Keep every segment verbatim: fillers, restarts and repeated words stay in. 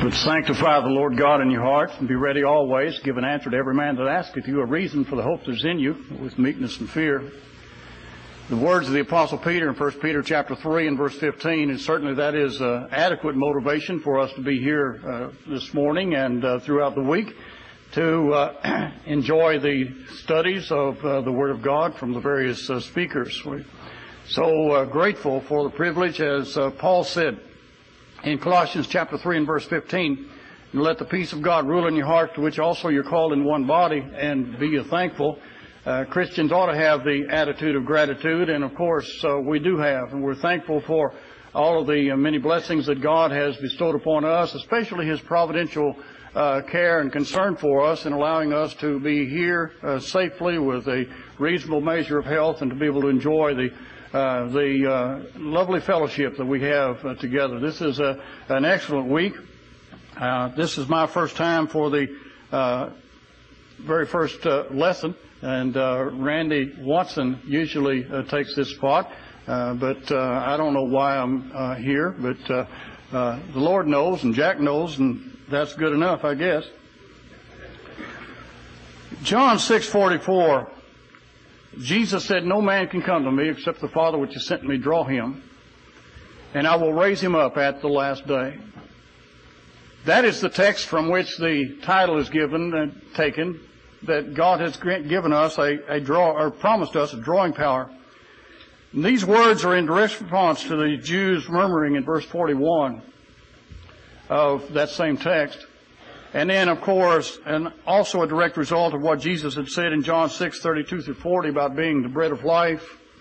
Would sanctify the Lord God in your hearts and be ready always to give an answer to every man that asketh you a reason for the hope that is in you with meekness and fear. The words of the Apostle Peter in First Peter chapter three and verse fifteen, and certainly that is uh, adequate motivation for us to be here uh, this morning and uh, throughout the week to uh, enjoy the studies of uh, the Word of God from the various uh, speakers. We're so uh, grateful for the privilege, as uh, Paul said in Colossians chapter three and verse fifteen, and let the peace of God rule in your heart, to which also you're called in one body, and be you thankful. Uh, Christians ought to have the attitude of gratitude, and of course uh, we do have, and we're thankful for all of the uh, many blessings that God has bestowed upon us, especially His providential uh, care and concern for us in allowing us to be here uh, safely with a reasonable measure of health and to be able to enjoy the Uh, the uh, lovely fellowship that we have uh, together. This is a, an excellent week. Uh, this is my first time for the uh, very first uh, lesson, and uh, Randy Watson usually uh, takes this spot, uh, but uh, I don't know why I'm uh, here, but uh, uh, the Lord knows, and Jack knows, and that's good enough, I guess. John six forty-four. Jesus said, "No man can come to me except the Father which has sent me draw him, and I will raise him up at the last day." That is the text from which the title is given and taken, that God has given us a, a draw, or promised us a drawing power. And these words are in direct response to the Jews murmuring in verse forty-one of that same text. And then, of course, and also a direct result of what Jesus had said in John six thirty-two through forty about being the bread of life,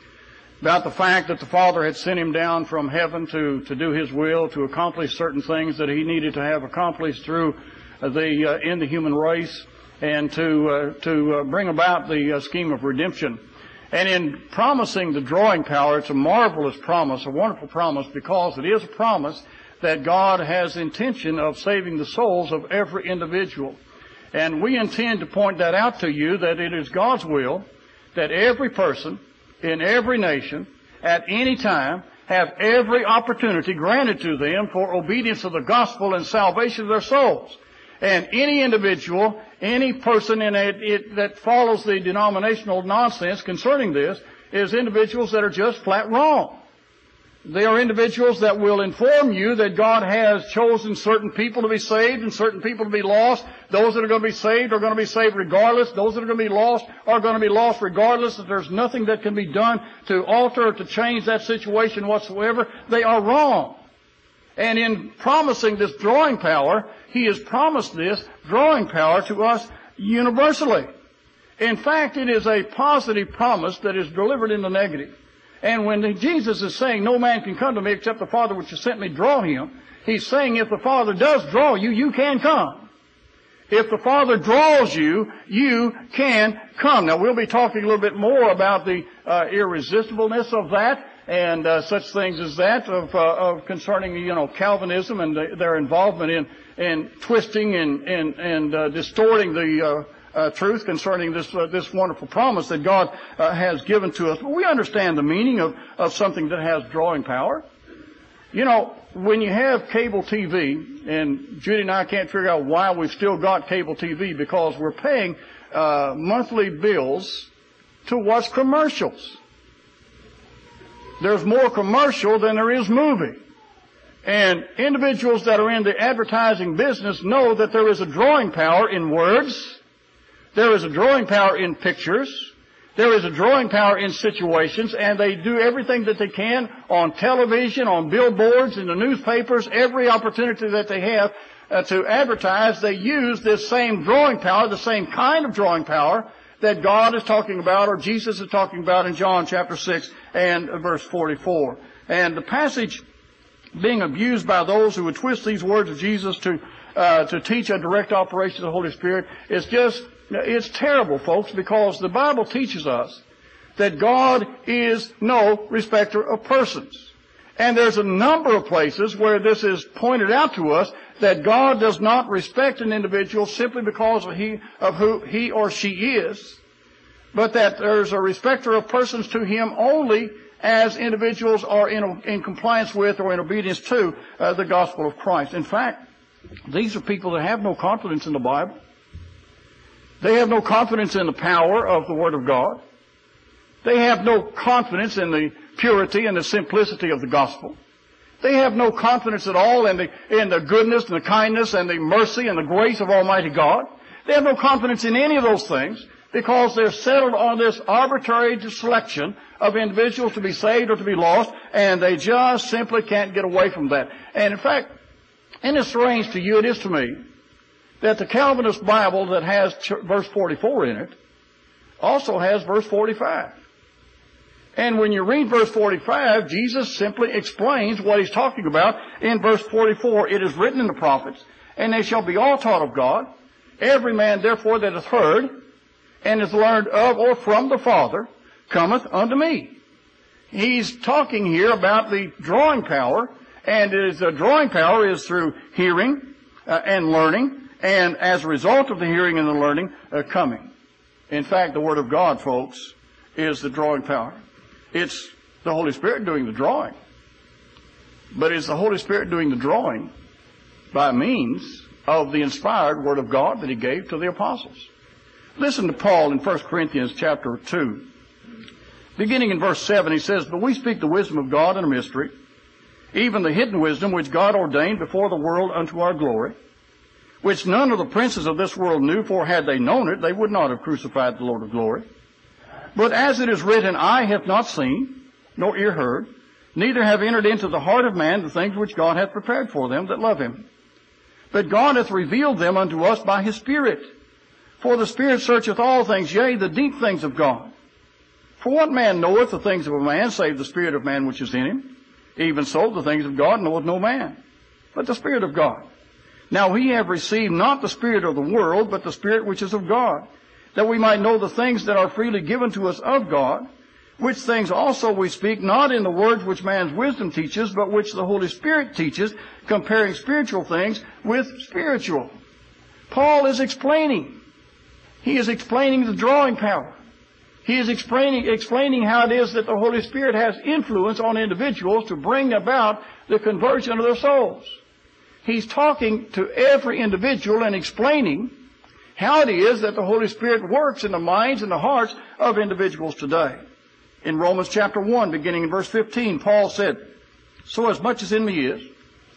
about the fact that the Father had sent him down from heaven to, to do His will, to accomplish certain things that He needed to have accomplished through the uh, in the human race, and to uh, to uh, bring about the uh, scheme of redemption. And in promising the drawing power, it's a marvelous promise, a wonderful promise, because it is a promise that God has intention of saving the souls of every individual. And we intend to point that out to you, that it is God's will that every person in every nation at any time have every opportunity granted to them for obedience of the gospel and salvation of their souls. And any individual, any person in it, it, that follows the denominational nonsense concerning this is individuals that are just flat wrong. They are individuals that will inform you that God has chosen certain people to be saved and certain people to be lost. Those that are going to be saved are going to be saved regardless. Those that are going to be lost are going to be lost regardless. That there's nothing that can be done to alter or to change that situation whatsoever. They are wrong. And in promising this drawing power, He has promised this drawing power to us universally. In fact, it is a positive promise that is delivered in the negative. And when Jesus is saying, "No man can come to me except the Father which has sent me draw him," He's saying if the Father does draw you, you can come. If the Father draws you, you can come. Now, we'll be talking a little bit more about the uh, irresistibleness of that and uh, such things as that of, uh, of concerning, you know, Calvinism and the, their involvement in, in twisting and, and, and uh, distorting the uh, Uh, truth concerning this uh, this wonderful promise that God uh, has given to us. But we understand the meaning of, of something that has drawing power. You know, when you have cable T V, and Judy and I can't figure out why we've still got cable T V, because we're paying uh, monthly bills to watch commercials. There's more commercial than there is movie. And individuals that are in the advertising business know that there is a drawing power in words. There is a drawing power in pictures. There is a drawing power in situations, and they do everything that they can on television, on billboards, in the newspapers, every opportunity that they have uh, to advertise. They use this same drawing power, the same kind of drawing power that God is talking about, or Jesus is talking about in John chapter six and verse forty-four. And the passage being abused by those who would twist these words of Jesus to uh, to teach a direct operation of the Holy Spirit is just It's terrible, folks, because the Bible teaches us that God is no respecter of persons. And there's a number of places where this is pointed out to us that God does not respect an individual simply because of, he, of who he or she is, but that there's a respecter of persons to Him only as individuals are in, in compliance with or in obedience to uh, the gospel of Christ. In fact, These are people that have no confidence in the Bible. They have no confidence in the power of the Word of God. They have no confidence in the purity and the simplicity of the gospel. They have no confidence at all in the, in the goodness and the kindness and the mercy and the grace of Almighty God. They have no confidence in any of those things because they're settled on this arbitrary selection of individuals to be saved or to be lost, and they just simply can't get away from that. And in fact, and it's strange to you, it is to me, that the Calvinist Bible that has verse forty-four in it also has verse forty-five. And when you read verse forty-five, Jesus simply explains what he's talking about in verse forty-four. It is written in the prophets, and they shall be all taught of God. Every man therefore that hath heard and is learned of or from the Father cometh unto me. He's talking here about the drawing power, and it is, the drawing power is through hearing uh, and learning, and as a result of the hearing and the learning, uh, coming. In fact, the Word of God, folks, is the drawing power. It's the Holy Spirit doing the drawing. But it's the Holy Spirit doing the drawing by means of the inspired Word of God that He gave to the apostles. Listen to Paul in First Corinthians chapter two. Beginning in verse seven, he says, But we speak the wisdom of God in a mystery, even the hidden wisdom which God ordained before the world unto our glory, which none of the princes of this world knew, for had they known it, they would not have crucified the Lord of glory. But as it is written, Eye hath not seen, nor ear heard, neither have entered into the heart of man the things which God hath prepared for them that love Him. But God hath revealed them unto us by His Spirit. For the Spirit searcheth all things, yea, the deep things of God. For what man knoweth the things of a man, save the spirit of man which is in him? Even so, the things of God knoweth no man, but the Spirit of God. Now we have received not the spirit of the world, but the Spirit which is of God, that we might know the things that are freely given to us of God, which things also we speak, not in the words which man's wisdom teaches, but which the Holy Spirit teaches, comparing spiritual things with spiritual. Paul is explaining. He is explaining the drawing power. He is explaining, explaining how it is that the Holy Spirit has influence on individuals to bring about the conversion of their souls. He's talking to every individual and explaining how it is that the Holy Spirit works in the minds and the hearts of individuals today. In Romans chapter one, beginning in verse fifteen, Paul said, So as much as in me is,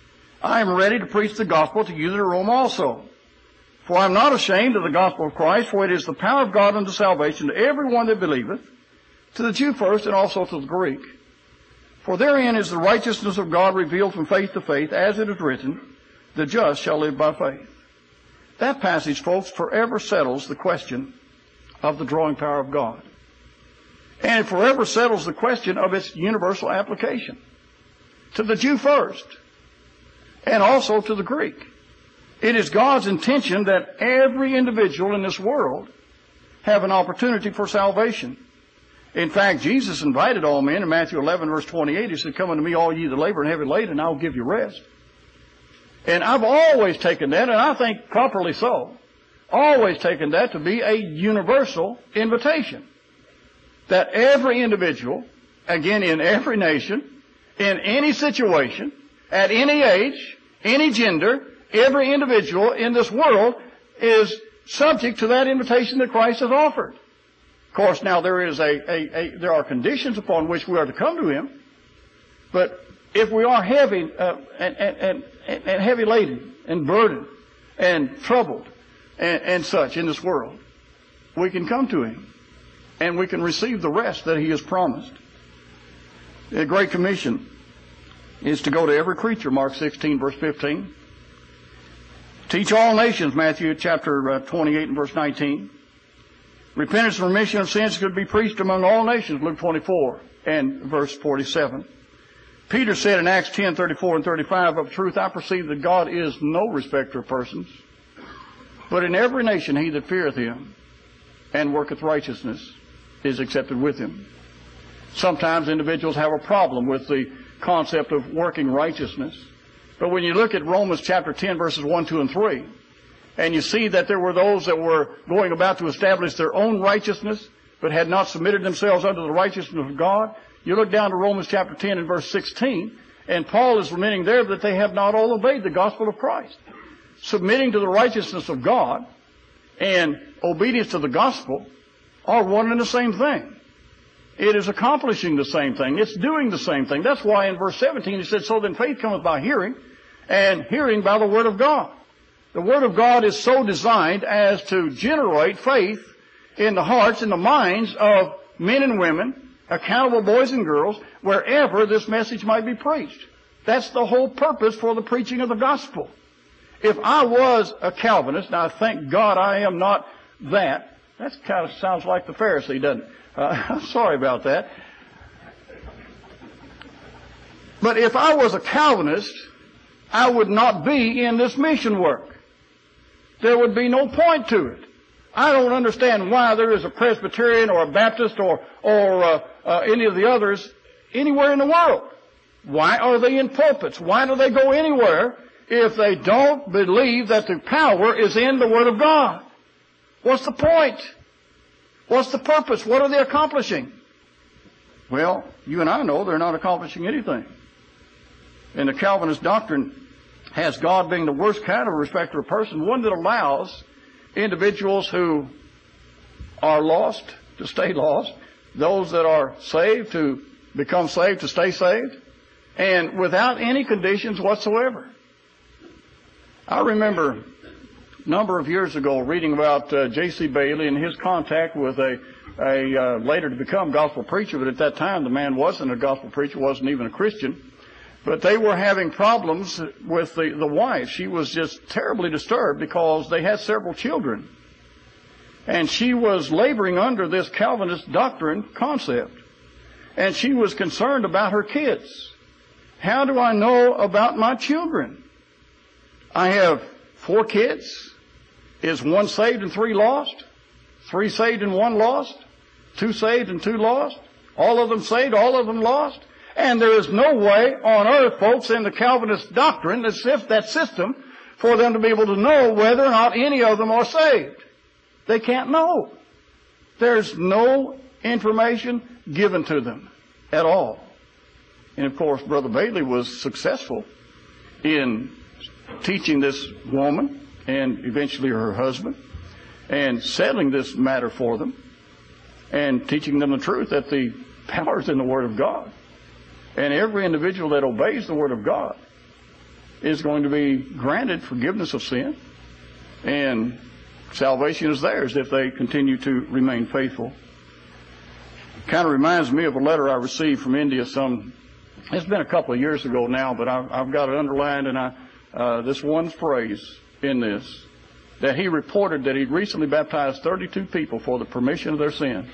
I am ready to preach the gospel to you that are Rome also. For I am not ashamed of the gospel of Christ, for it is the power of God unto salvation to every one that believeth, to the Jew first and also to the Greek. For therein is the righteousness of God revealed from faith to faith, as it is written, The just shall live by faith. That passage, folks, forever settles the question of the drawing power of God. And it forever settles the question of its universal application. To the Jew first, and also to the Greek. It is God's intention that every individual in this world have an opportunity for salvation. In fact, Jesus invited all men in Matthew eleven, verse twenty-eight. He said, Come unto me, all ye that labor and heavy laden, and I will give you rest. And I've always taken that, and I think properly so, always taken that to be a universal invitation. That every individual, again in every nation, in any situation, at any age, any gender, every individual in this world is subject to that invitation that Christ has offered. Of course, now there is a, a, a there are conditions upon which we are to come to Him. But if we are heavy uh, and, and, and, and heavy laden and burdened and troubled and, and such in this world, we can come to Him and we can receive the rest that He has promised. The Great Commission is to go to every creature, Mark sixteen, verse fifteen. Teach all nations, Matthew chapter twenty-eight and verse nineteen. Repentance and remission of sins could be preached among all nations, Luke twenty-four and verse forty-seven. Peter said in Acts ten, thirty-four and thirty-five, Of truth I perceive that God is no respecter of persons, but in every nation he that feareth Him and worketh righteousness is accepted with Him. Sometimes individuals have a problem with the concept of working righteousness. But when you look at Romans chapter ten, verses one, two, and three, and you see that there were those that were going about to establish their own righteousness, but had not submitted themselves unto the righteousness of God, you look down to Romans chapter ten and verse sixteen, and Paul is lamenting there that they have not all obeyed the gospel of Christ. submitting to the righteousness of God and obedience to the gospel are one and the same thing. It is accomplishing the same thing. It's doing the same thing. That's why in verse seventeen he said, so then faith cometh by hearing, and hearing by the word of God. The word of God is so designed as to generate faith in the hearts and the minds of men and women, accountable boys and girls, wherever this message might be preached. That's the whole purpose for the preaching of the gospel. If I was a Calvinist, now thank God I am not that. That kind of sounds like the Pharisee, doesn't it? Uh, I'm sorry about that. But if I was a Calvinist, I would not be in this mission work. There would be no point to it. I don't understand why there is a Presbyterian or a Baptist or, or uh, uh, any of the others anywhere in the world. Why are they in pulpits? Why do they go anywhere if they don't believe that the power is in the Word of God? What's the point? What's the purpose? What are they accomplishing? Well, you and I know they're not accomplishing anything. And the Calvinist doctrine has God being the worst kind of respecter of person, one that allows individuals who are lost to stay lost, those that are saved to become saved to stay saved, and without any conditions whatsoever. I remember a number of years ago reading about uh, J C Bailey and his contact with a, a uh, later to become gospel preacher, but at that time the man wasn't a gospel preacher, wasn't even a Christian. But they were having problems with the, the wife. She was just terribly disturbed because they had several children. And she was laboring under this Calvinist doctrine concept. And she was concerned about her kids. How do I know about my children? I have four kids. Is one saved and three lost? Three saved and one lost? Two saved and two lost? All of them saved, all of them lost? And there is no way on earth, folks, in the Calvinist doctrine, as if that system, for them to be able to know whether or not any of them are saved. They can't know. There's no information given to them at all. And of course, Brother Bailey was successful in teaching this woman and eventually her husband and settling this matter for them and teaching them the truth that the power is in the Word of God. And every individual that obeys the Word of God is going to be granted forgiveness of sin. And salvation is theirs if they continue to remain faithful. Kind of reminds me of a letter I received from India some, it's been a couple of years ago now, but I've, I've got it underlined, and I, uh, this one phrase in this, that he reported that he'd recently baptized thirty-two people for the permission of their sins.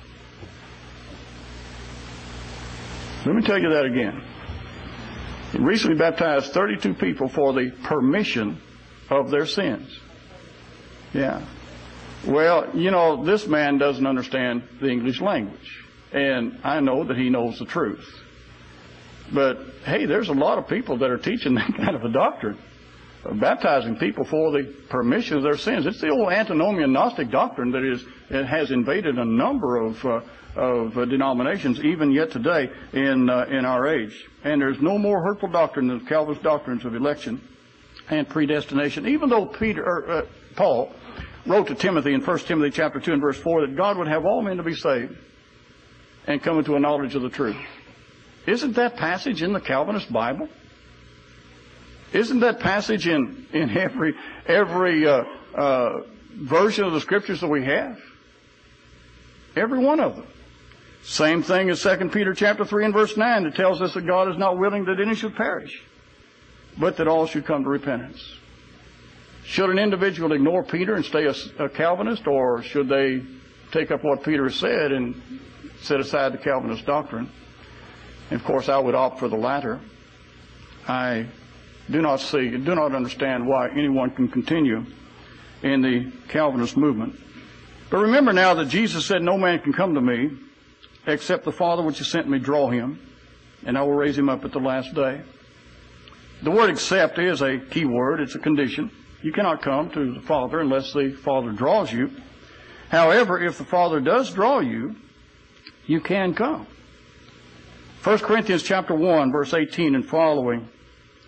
Let me tell you that again. He recently baptized thirty-two people for the permission of their sins. Yeah. Well, you know, this man doesn't understand the English language. And I know that he knows the truth. But, hey, there's a lot of people that are teaching that kind of a doctrine, of baptizing people for the permission of their sins. It's the old antinomian Gnostic doctrine that is it has invaded a number of uh, of uh, denominations, even yet today in uh, in our age. And there's no more hurtful doctrine than Calvinist doctrines of election and predestination. Even though Peter, or, uh, Paul wrote to Timothy in First Timothy chapter two and verse four that God would have all men to be saved and come into a knowledge of the truth. Isn't that passage in the Calvinist Bible? Isn't that passage in in every every uh, uh, version of the Scriptures that we have? Every one of them. Same thing as Second Peter chapter three and verse nine that tells us that God is not willing that any should perish, but that all should come to repentance. Should an individual ignore Peter and stay a, a Calvinist, or should they take up what Peter said and set aside the Calvinist doctrine? And of course, I would opt for the latter. I do not see, do not understand why anyone can continue in the Calvinist movement. But remember now that Jesus said, "No man can come to me except the Father which has sent me draw him, and I will raise him up at the last day." The word "except" is a key word. It's a condition. You cannot come to the Father unless the Father draws you. However, if the Father does draw you, you can come. First Corinthians chapter one, verse eighteen and following.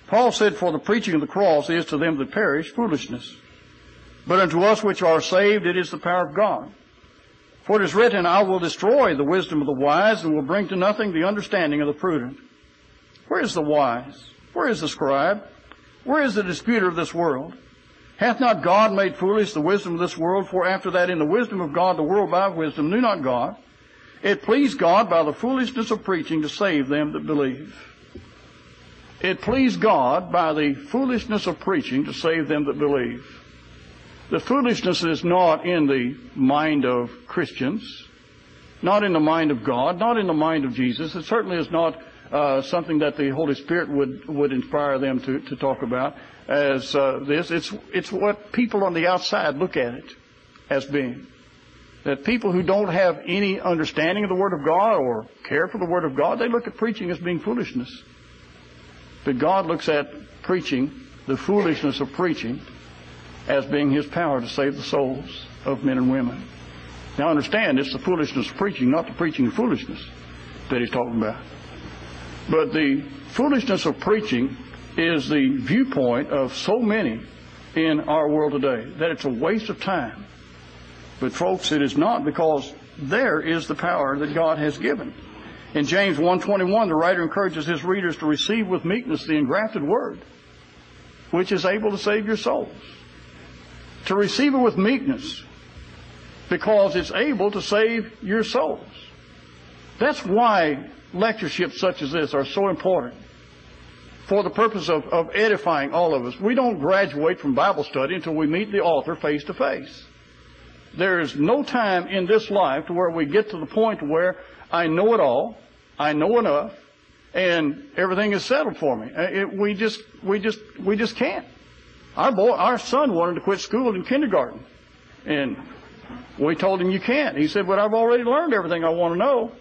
Paul said, for the preaching of the cross is to them that perish foolishness, but unto us which are saved it is the power of God. For it is written, I will destroy the wisdom of the wise, and will bring to nothing the understanding of the prudent. Where is the wise? Where is the scribe? Where is the disputer of this world? Hath not God made foolish the wisdom of this world? For after that in the wisdom of God the world by wisdom knew not God. It pleased God by the foolishness of preaching to save them that believe. It pleased God by the foolishness of preaching to save them that believe. The foolishness is not in the mind of Christians, not in the mind of God, not in the mind of Jesus. It certainly is not uh, something that the Holy Spirit would, would inspire them to, to talk about as uh, this. It's, it's what people on the outside look at it as being. That people who don't have any understanding of the Word of God or care for the Word of God, they look at preaching as being foolishness. But God looks at preaching, the foolishness of preaching, as being His power to save the souls of men and women. Now understand, it's the foolishness of preaching, not the preaching of foolishness that He's talking about. But the foolishness of preaching is the viewpoint of so many in our world today, that it's a waste of time. But folks, it is not, because there is the power that God has given. In James one twenty-one, the writer encourages his readers to receive with meekness the engrafted word, which is able to save your souls. To receive it with meekness, because it's able to save your souls. That's why lectureships such as this are so important, for the purpose of, of edifying all of us. We don't graduate from Bible study until we meet the author face to face. There is no time in this life to where we get to the point where I know it all, I know enough, and everything is settled for me. It, we just, we just, we just can't. Our boy, our son wanted to quit school in kindergarten, and we told him, you can't. He said, but I've already learned everything I want to know.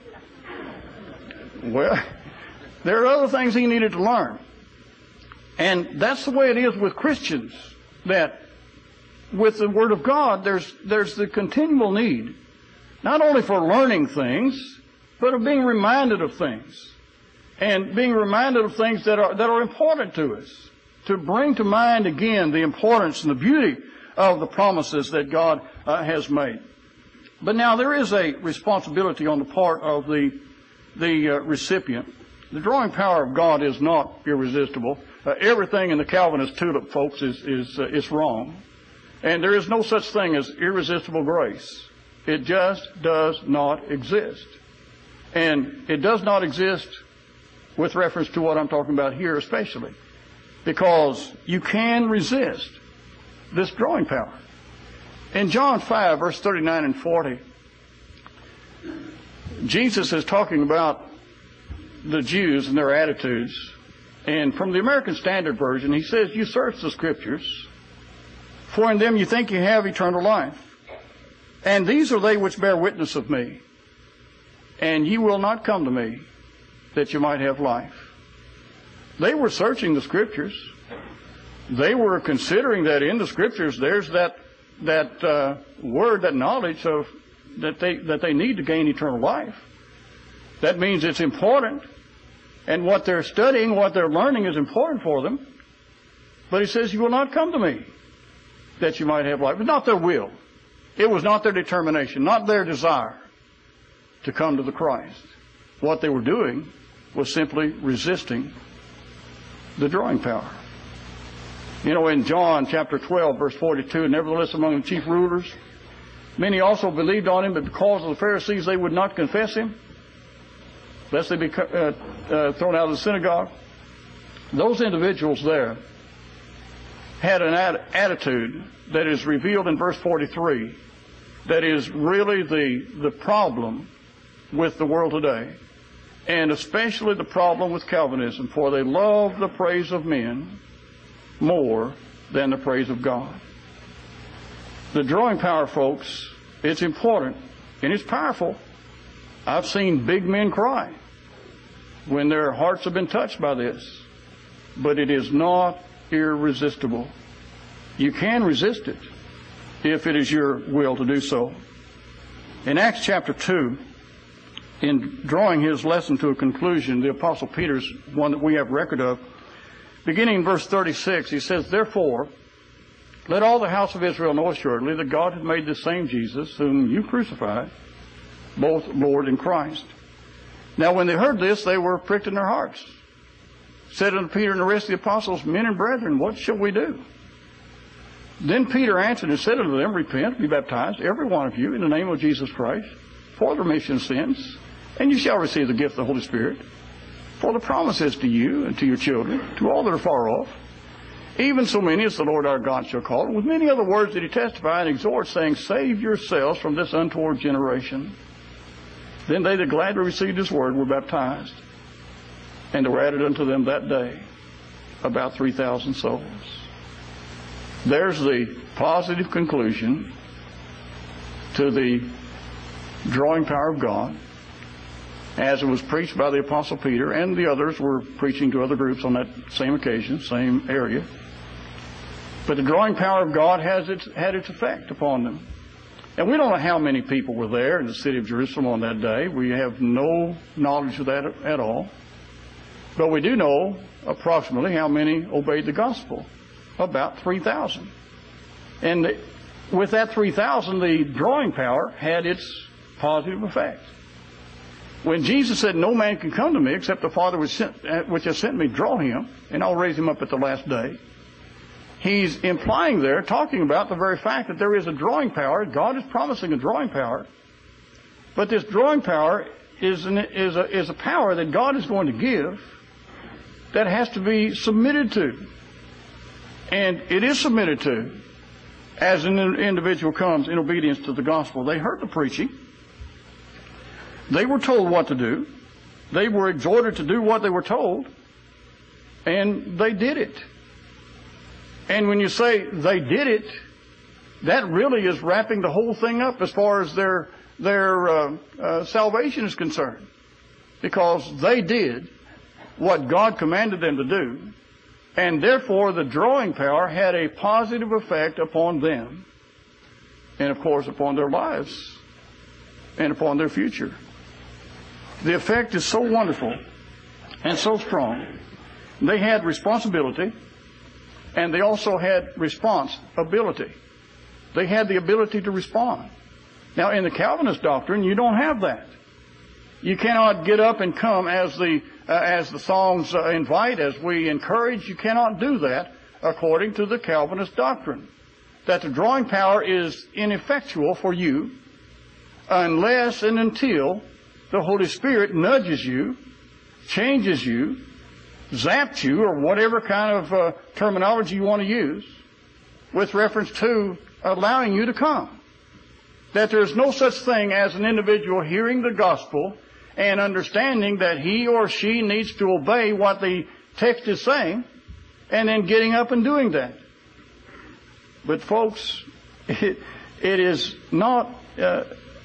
Well, there are other things he needed to learn. And that's the way it is with Christians, that with the Word of God, there's, there's the continual need, not only for learning things, but of being reminded of things. And being reminded of things that are, that are important to us. To bring to mind again the importance and the beauty of the promises that God uh, has made. But now there is a responsibility on the part of the, the uh, recipient. The drawing power of God is not irresistible. Uh, everything in the Calvinist tulip, folks, is, is, uh, is wrong. And there is no such thing as irresistible grace. It just does not exist. And it does not exist with reference to what I'm talking about here especially. Because you can resist this drawing power. In John five, verse thirty-nine and forty, Jesus is talking about the Jews and their attitudes. And from the American Standard Version, he says, you search the Scriptures, for in them you think you have eternal life. And these are they which bear witness of me. And ye will not come to me, that you might have life. They were searching the Scriptures. They were considering that in the Scriptures there's that that uh, word, that knowledge of that they that they need to gain eternal life. That means it's important, and what they're studying, what they're learning, is important for them. But he says, "You will not come to me, that you might have life." It's not their will. It was not their determination, not their desire to come to the Christ. What they were doing was simply resisting the drawing power. You know, in John chapter twelve, verse forty-two, nevertheless among the chief rulers, many also believed on him, but because of the Pharisees they would not confess him, lest they be uh, uh, thrown out of the synagogue. Those individuals there had an ad- attitude that is revealed in verse forty-three, that is really the, the problem with the world today. And especially the problem with Calvinism, for they love the praise of men more than the praise of God. The drawing power, folks, it's important and it's powerful. I've seen big men cry when their hearts have been touched by this. But it is not irresistible. You can resist it if it is your will to do so. In Acts chapter two, in drawing his lesson to a conclusion, the Apostle Peter's one that we have record of, beginning in verse thirty-six, he says, "Therefore, let all the house of Israel know assuredly that God hath made this same Jesus, whom you crucified, both Lord and Christ." Now when they heard this, they were pricked in their hearts. Said unto Peter and the rest of the apostles, "Men and brethren, what shall we do?" Then Peter answered and said unto them, "Repent, be baptized, every one of you, in the name of Jesus Christ, for the remission of sins, and you shall receive the gift of the Holy Spirit. For the promise is to you and to your children, to all that are far off, even so many as the Lord our God shall call." And with many other words did he testify and exhort, saying, "Save yourselves from this untoward generation." Then they that gladly received his word were baptized, and there were added unto them that day about three thousand souls. There's the positive conclusion to the drawing power of God, as it was preached by the Apostle Peter, and the others were preaching to other groups on that same occasion, same area. But the drawing power of God has its, had its effect upon them. And we don't know how many people were there in the city of Jerusalem on that day. We have no knowledge of that at all. But we do know approximately how many obeyed the gospel. About three thousand. And with that three thousand, the drawing power had its positive effect. When Jesus said, "No man can come to me except the Father which, sent, which has sent me draw him, and I'll raise him up at the last day," he's implying there, talking about the very fact that there is a drawing power. God is promising a drawing power. But this drawing power is, an, is, a, is a power that God is going to give that has to be submitted to. And it is submitted to as an individual comes in obedience to the gospel. They heard the preaching. They were told what to do. They were exhorted to do what they were told. And they did it. And when you say they did it, that really is wrapping the whole thing up as far as their, their uh, uh, salvation is concerned. Because they did what God commanded them to do. And therefore, the drawing power had a positive effect upon them, and of course upon their lives, and upon their future. The effect is so wonderful and so strong. They had responsibility, and they also had responsibility. They had the ability to respond. Now, in the Calvinist doctrine, you don't have that. You cannot get up and come as the uh, as the songs uh, invite, as we encourage. You cannot do that according to the Calvinist doctrine. That the drawing power is ineffectual for you unless and until the Holy Spirit nudges you, changes you, zaps you, or whatever kind of uh, terminology you want to use, with reference to allowing you to come. That there's no such thing as an individual hearing the gospel and understanding that he or she needs to obey what the text is saying, and then getting up and doing that. But folks, it, it is not uh,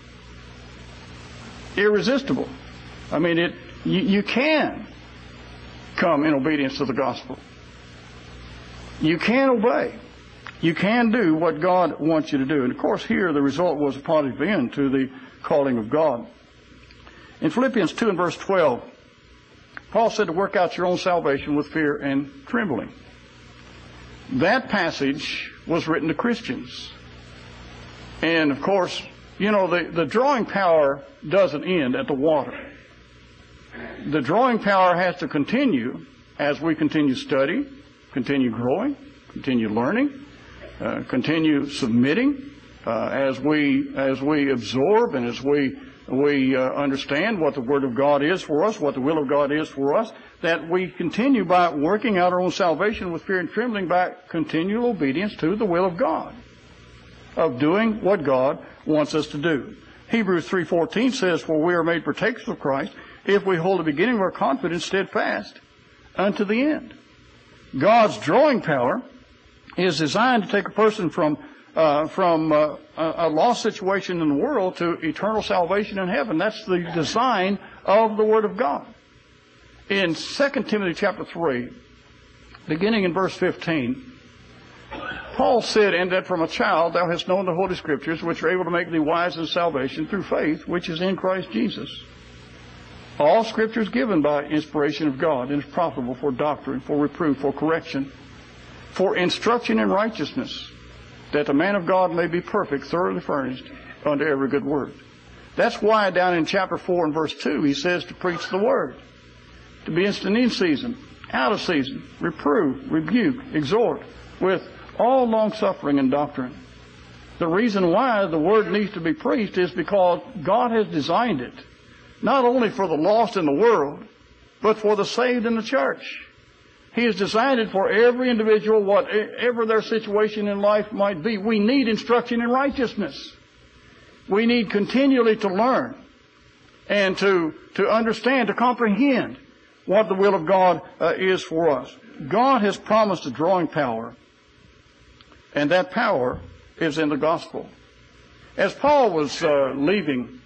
irresistible. I mean, it you, you can come in obedience to the gospel. You can obey. You can do what God wants you to do. And of course here the result was a positive end to the calling of God. In Philippians two and verse twelve, Paul said to work out your own salvation with fear and trembling. That passage was written to Christians. And of course, you know, the, the drawing power doesn't end at the water. The drawing power has to continue as we continue studying, continue growing, continue learning, uh, continue submitting, uh, as we as we absorb and as we we uh, understand what the Word of God is for us, what the will of God is for us, that we continue by working out our own salvation with fear and trembling by continual obedience to the will of God, of doing what God wants us to do. Hebrews three fourteen says, "For we are made partakers of Christ, if we hold the beginning of our confidence steadfast unto the end." God's drawing power is designed to take a person from uh, from uh, a lost situation in the world to eternal salvation in heaven. That's the design of the Word of God. In Second Timothy chapter three, beginning in verse fifteen, Paul said, "And that from a child thou hast known the Holy Scriptures, which are able to make thee wise in salvation through faith, which is in Christ Jesus." All Scripture is given by inspiration of God and is profitable for doctrine, for reproof, for correction, for instruction in righteousness, that the man of God may be perfect, thoroughly furnished unto every good work. That's why down in chapter four and verse two he says to preach the word, to be instant in season, out of season, reprove, rebuke, exhort, with all long-suffering and doctrine. The reason why the word needs to be preached is because God has designed it, not only for the lost in the world, but for the saved in the church. He has designed it for every individual, whatever their situation in life might be. We need instruction in righteousness. We need continually to learn and to, to understand, to comprehend what the will of God uh, is for us. God has promised a drawing power, and that power is in the gospel. As Paul was uh, leaving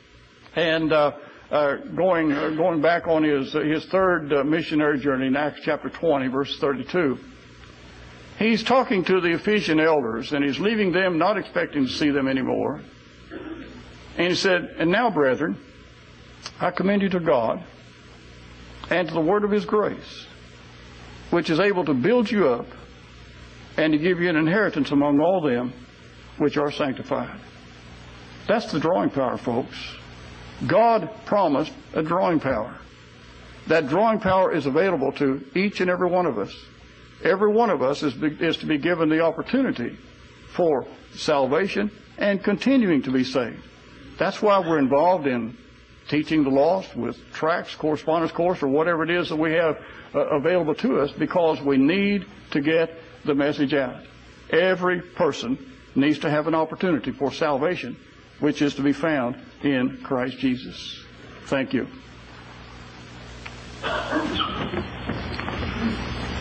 and uh, uh, going uh, going back on his uh, his third uh, missionary journey in Acts chapter twenty, verse thirty-two, he's talking to the Ephesian elders, and he's leaving them, not expecting to see them anymore. And he said, "And now, brethren, I commend you to God and to the word of His grace, which is able to build you up and to give you an inheritance among all them which are sanctified." That's the drawing power, folks. God promised a drawing power. That drawing power is available to each and every one of us. Every one of us is, is to be given the opportunity for salvation and continuing to be saved. That's why we're involved in teaching the lost with tracts, correspondence course, or whatever it is that we have uh, available to us, because we need to get the message out. Every person needs to have an opportunity for salvation, which is to be found in Christ Jesus. Thank you.